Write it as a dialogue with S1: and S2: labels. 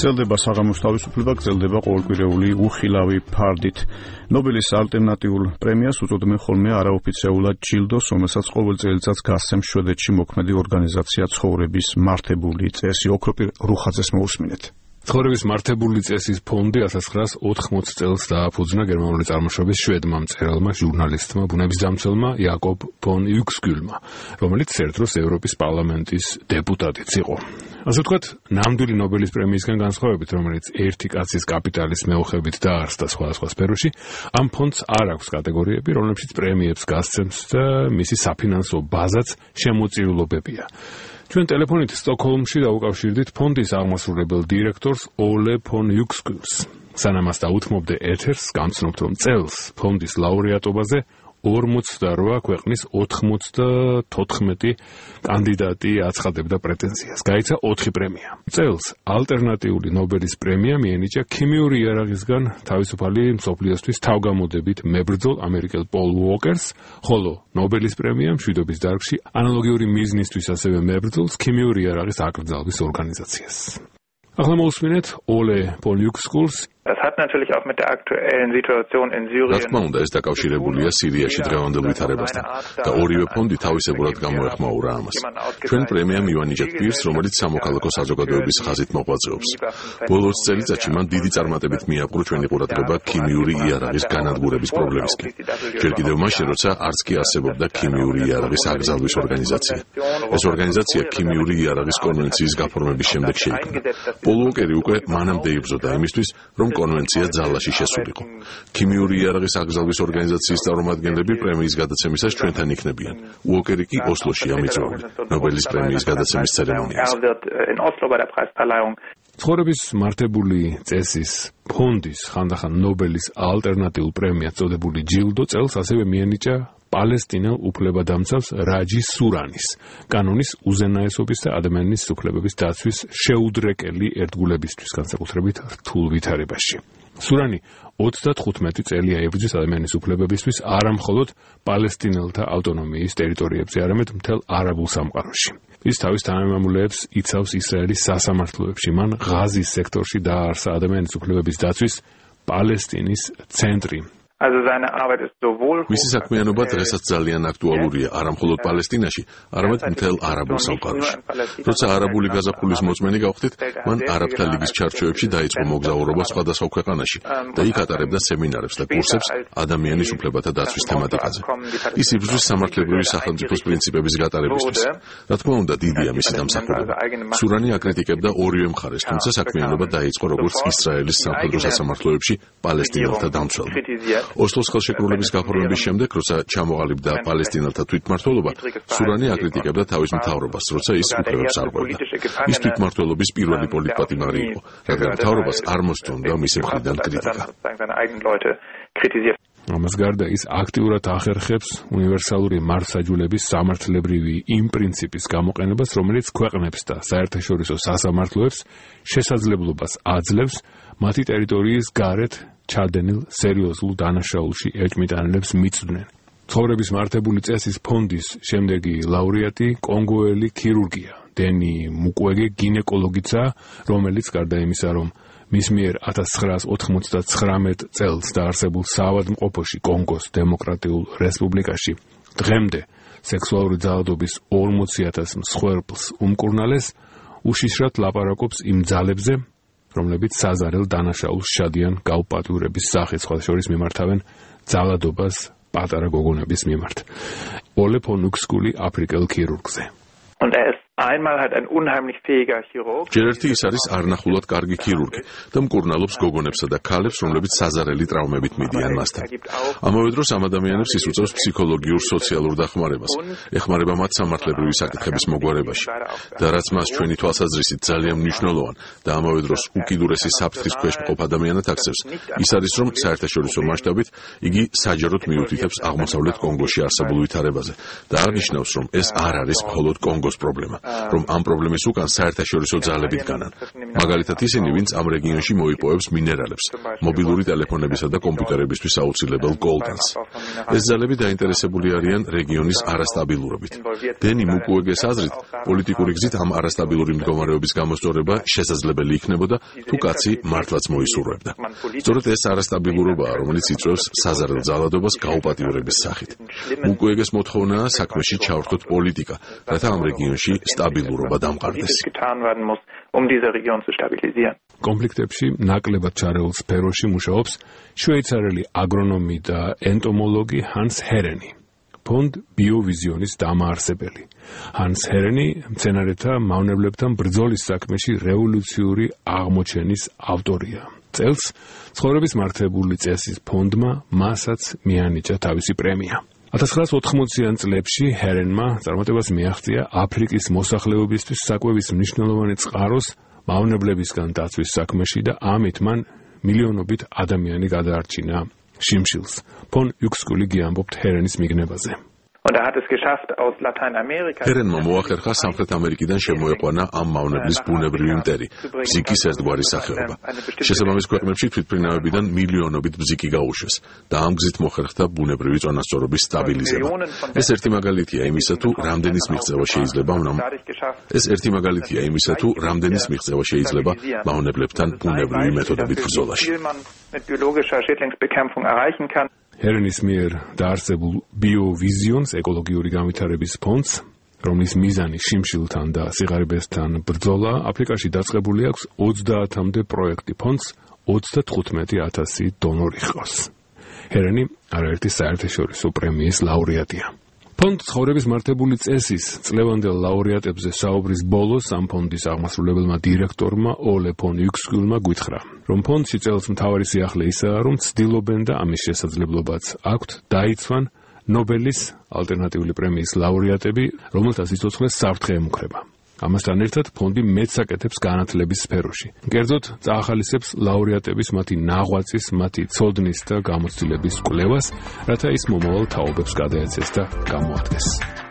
S1: გრძელდება საღამოს თავისუფლება, გრძელდება ყოველკვირეული უხილავი ფარდით. ნობელის ალტერნატიულ პრემიას უწოდებენ ხოლმე არაოფიციალურად ჯილდოს, რომელსაც ყოველ წელიწადს გასცემს შვედეთში მოქმედი ორგანიზაცია ცხოვრების მართებული წესი. ოქროპირ რუხაძეს მოусმინეთ.
S2: ცხოვრების მართებული წესის ფონდი 1980 წელს დააფუძნა გერმანული წარმოშობის შვედმა მწერალმა, ჟურნალისტმა, ბუნებისდამცველმა იაკობ ფონ იუქსკულმა, რომელიც ერთ დროს ევროპის პარლამენტის დეპუტატიც იყო. ასე ვთქვათ, ნამდვილი ნობელის პრემიისგან განსხვავებით, რომელიც ერთი კაცის კაპიტალის მეოხებით დაარსდა სხვადასხვა სფეროში, ამ ფონდს არ აქვს კატეგორიები, რომლებშიც პრემიებს გასცემს და მისი საფინანსო ბაზაც შემოწირულობებია. ჩვენ ტელეფონით სტოკჰოლმში დაუკავშირდით ფონდის აღმასრულებელ დირექტორს ოლე ფონ იუქსკულს. სანამ მას დაუთმობდე ეთერს, გამცნობთ, რომ წელს ფონდის ლაურეატობაზე 48 ქვეყნის 94 კანდიდატი აცხადებდა პრეტენზიას. გაიცა 4 პრემია. წელს ალტერნატიული ნობელის პრემია მიენიჭა ქიმიური იარაღისგან თავისუფალი მსოფლიოსთვის თავგამოდებით მებრძოლ ამერიკელ პოლ უოკერს, ხოლო ნობელის პრემია მშვიდობის დარგში ანალოგიური მიზნისთვის ასევე მებრძოლს ქიმიური იარაღის აკრძალვის ორგანიზაციას. ახლა მოусმინეთ ოლე ფონ იუქსკულს.
S3: Das hat natürlich auch mit der aktuellen Situation in Syrien.
S4: რა თქმა უნდა, ეს დაკავშირებულია სირიაში დღევანდელ ვითარებასთან და ორივე ფონდი თავისებურად გამოეხმაურა ამას. ჩვენ პრემია მივანიჭეთ პირს, რომელიც სამოქალაქო საზოგადოების ხაზით მოღვაწეობს. ბოლო წელიწადში მან დიდი წარმატებით მიაპყრო ჩვენი ყურადღება ქიმიური იარაღის განადგურების პრობლემისკენ. ჯერ კიდევ მაშინ, როცა არც კი არსებობდა ქიმიური იარაღის აკრძალვის ორგანიზაცია. ეს ორგანიზაცია ქიმიური იარაღის კონვენციის გაფორმების შემდეგ შეიქმნა. პოლ უოკერი უკვე მანამდე იბრძოდა იმისთვის, რომ კონვენცია ძალაში შესულიყო. ქიმიური იარაღის აკრძალვის ორგანიზაციის წარმომადგენლები პრემიის გადაცემისას ჩვენთან იქნებიან. უოკერი კი ოსლოშია მიწვეული ნობელის პრემიის გადაცემის ცერემონიაზე.
S2: ცხოვრების მართებული წესის ფონდის ხანდახან ნობელის ალტერნატიულ პრემიას წოდებული ჯილდო წელს ასევე მიენიჭა პალესტინელ უფლებადამცავს რაჯი სურანის, კანონის უზენაესობის და ადამიანის უფლებების დაცვის შეუდრეკელი ერთგულებისთვის, განსაკუთრებით რთულ ვითარებაში. სურანი 35 წელია ებრძვის ადამიანის უფლებებისთვის არა მხოლოდ პალესტინელთა ავტონომიის ტერიტორიებზე, არამედ მთელ არაბულ სამყაროში. ის თავის თანამემამულეებს იცავს ისრაელის სასამართლოებში. მან ღაზის სექტორში დააარსა ადამიანის უფლებების დაცვის პალესტინის ცენტრი.
S4: მისი საქმიანობა დღესაც ძალიან აქტუალურია არა მხოლოდ პალესტინაში, არამედ მთელ არაბულ სამყაროში. როცა არაბული გაზაფხულის მოწმენი გავხდით, მან არაბთა ლიგის ჩარჩოებში დაიწყო მოგზაურობა სხვადასხვა ქვეყანაში და იქ ატარებდა სემინარებს და კურსებს ადამიანის უფლებათა დაცვის თემატიკაზე. ის იბრძვის სამართლებრივი სახელმწიფოს პრინციპების გატარებისთვის. რა თქმა უნდა, დიდია მისი დამსახურება. სურანი აკრიტიკებდა ორივე მხარეს, თუმცა საქმიანობა დაიწყო როგორც ისრაელის სამხედრო სასამართლოებში პალესტინელთა დამცველმა. ოსლოს ხელშეკრულების გაფორმების შემდეგ, როცა ჩამოყალიბდა პალესტინელთა თვითმმართველობა, სურანი აკრიტიკებდა თავის მთავრობას, როცა ის უფლებებს არ ყვებდა. ის თვითმმართველობის პირველი პოლიტპატიმარი იყო, რადგან მთავრობას არ მოსწონდა მისი მხრიდან კრიტიკა.
S2: ამას გარდა ის აქტიურად ახერხებს უნივერსალური მართლმსაჯულების სამართლებრივი იმ პრინციპის გამოყენებას, რომელიც ქვეყნებს და საერთაშორისო სასამართლოებს შესაძლებლობას აძლევს მათი ტერიტორიის გარეთ ჩადენილ სერიოზულ დანაშაულში ეჭმიტანილებს მიწვდნენ. ცხოვრების მართებული წესის ფონდის შემდეგი ლაურეატი კონგოელი ქირურგია დენი მუკვეგე გინეკოლოგიცა, რომელიც გარდა იმისა, რომ მის მიერ 1999 წელს დაარსებულ საავადმყოფოში კონგოს დემოკრატიულ რესპუბლიკაში დღემდე სექსუალური ძალადობის 40,000 მსხვერპლს უმკურნალეს, უშიშრად ლაპარაკობს იმ ძალებზე, რომლებიც საზარელ დანაშაულს შადიან გაუპატიურების სახით, სხვა შორის მიმართავენ ძალადობას პატარა გოგონების მიმართ. ოლე ფონ იუქსკული აფრიკელ ქირურგზე.
S4: ჯერ ერთი ის არის არნახულად კარგი ქირურგი და მკურნალობს გოგონებსა და ქალებს, რომლებიც საზარელი ტრავმებით მიდიან მასთან. ამავე დროს ამ ადამიანებს ის უწევს ფსიქოლოგიურ სოციალურ დახმარებას, ეხმარება მათ სამართლებრივი საკითხების მოგვარებაში და რაც მას ჩვენი თვალსაზრისით ძალიან მნიშვნელოვან და ამავე დროს უკიდურესი საფრთხის ქვეშ მყოფ ადამიანად აქცევს, ის არის, რომ საერთაშორისო მასშტაბით იგი საჯაროდ მიუთითებს აღმოსავლეთ კონგოში არსებულ ვითარებაზე და აღნიშნავს, რომ ეს არ არის მხოლოდ კონგოს პრობლემა, რომ ამ პრობლემის უკან საერთაშორისო ძალები დგანან. მაგალითად ისინი, ვინც ამ რეგიონში მოიპოვებს მინერალებს, მობილური ტელეფონებისა და კომპიუტერებისთვის აუცილებელ კოლტანს. ეს ძალები დაინტერესებული არიან რეგიონის არასტაბილურობით. დენი მუკუეგეს აზრით, პოლიტიკური გზით ამ არასტაბილური მდგომარეობის გამოსწორება შესაძლებელი იქნებოდა, თუ კაცი მართლაც მოისურვებდა. სწორედ ეს არასტაბილურობაა, რომელიც იწვევს საზარელ ძალადობას გაუპატიურების სახით. მუკუეგეს მოთხოვნაა საქმეში ჩავრთოთ პოლიტიკა, რათა ამ რეგიონში სტაბილურობა დამყარდეს.
S2: კონფლიქტებში ნაკლებად ჩარეულ სფეროში მუშაობს შვეიცარიელი აგრონომი და ენტომოლოგი ჰანს ჰერენი, ფონდ ბიოვიზიონის დამაარსებელი. ჰანს ჰერენი მცენარეთა მავნებლებთან ბრძოლის საქმეში რევოლუციური აღმოჩენის ავტორია. წელს ცხოვრების მართებული წესის ფონდმა მასაც მიანიჭა თავისი პრემია. 1980-იან წლებში ჰერენმა წარმატებას მიაღწია აფრიკის მოსახლეობისთვის საკვების მნიშვნელოვანი წყაროს მავნებლებისგან დაცვის საქმეში და ამით მან მილიონობით ადამიანი გადაარჩინა შიმშილს. ფონ იუქსკული გიამბობთ ჰერენის მიგნებაზე.
S4: ჰერენმა მოახერხა სამხრეთ ამერიკიდან შემოეყვანა ამ მავნებლის ბუნებრივი მტერი, ბზიკის ერთგვარი სახეობა. შესაბამის ქვეყნებში თვითმფრინავებიდან მილიონობით ბზიკი გაუშვეს და ამ გზით მოხერხდა ბუნებრივი წონასწორობის სტაბილიზება. ეს ერთი მაგალითია იმისა, თუ რამდენის მიღწევა შეიძლება მავნებლებთან ბუნებრივი მეთოდებით ბრძოლაში.
S2: ჰერენის მიერ დაარსებულ ბიოვიზიონს ეკოლოგიური განვითარების ფონდს, რომლის მიზანი შიმშილთან და სიღარიბესთან ბრძოლა, აფრიკაში დაწყებული აქვს 30-მდე პროექტი. ფონდს 35,000 დონორი ჰყავს. ჰერენი არაერთი საერთაშორისო პრემიის ლაურეატია. ფონდ ცხოვრების მართებული წესის წლევანდელ ლაურეატებზე საუბრის ბოლოს ამ ფონდის აღმასრულებელმა დირექტორმა ოლე ფონ იუქსკულმა გითხრა, რომ ფონდში წელს მთავარი სიახლე ისაა, რომ ცდილობენ და ამის შესაძლებლობაც აქვთ დაიცვან ნობელის ალტერნატიული პრემიის ლაურეატები, რომელთა სიცოცხლე საფრთხე ემუქრება. ამასთან ერთად ფონდი მეც აკეთებს განათლების სფეროში. კერძოდ წაახალისებს ლაურეატების მათი ნაღვაწის, მათი ცოდნის და გამოცდილების კვლევას, რათა ის მომავალ თაობებს გადაეცეს და გამოადგეს.